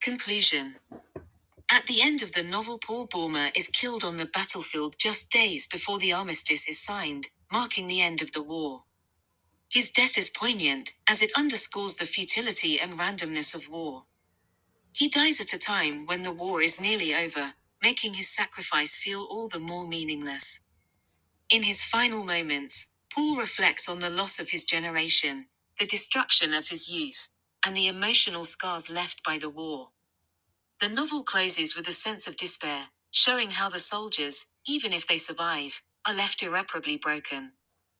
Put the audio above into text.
Conclusion. At the end of the novel, Paul Bäumer is killed on the battlefield just days before the armistice is signed, marking the end of the war. His death is poignant, as it underscores the futility and randomness of war. He dies at a time when the war is nearly over, making his sacrifice feel all the more meaningless. In his final moments, Paul reflects on the loss of his generation, the destruction of his youth, and the emotional scars left by the war. The novel closes with a sense of despair, showing how the soldiers, even if they survive, are left irreparably broken.